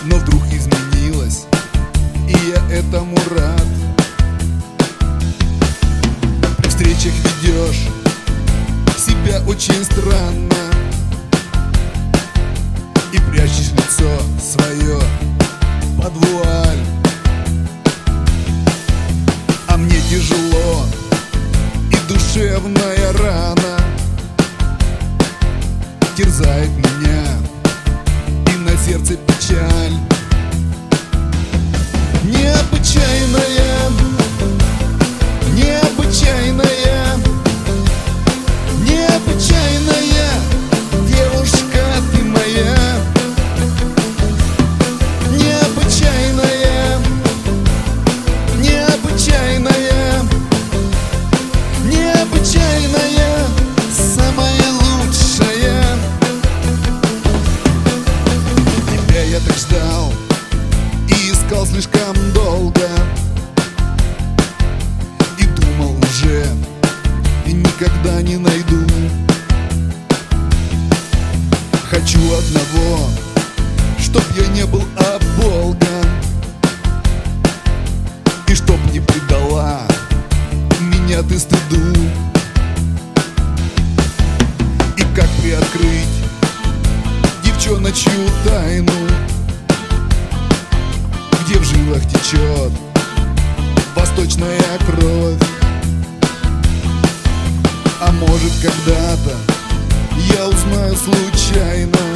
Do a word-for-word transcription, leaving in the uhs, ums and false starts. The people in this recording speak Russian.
но вдруг изменилась, и я этому рад. При встречах ведешь себя очень странно и прячешь лицо свое под вуаль. А мне тяжело, и душевная рана терзает меня, и на сердце печаль. Необычайная, необычайная, необычайная девушка ты моя. Необычайная, необычайная, необычайная, самая лучшая. Тебя я так ждал и искал слишком долго, и думал уже и никогда не найду. Хочу одного, чтоб я не был оболган, и чтоб не предала меня ты стыду. И как приоткрыть девчоночью тайну, где в жилах течет восточная кровь. А может, когда-то я узнаю случайно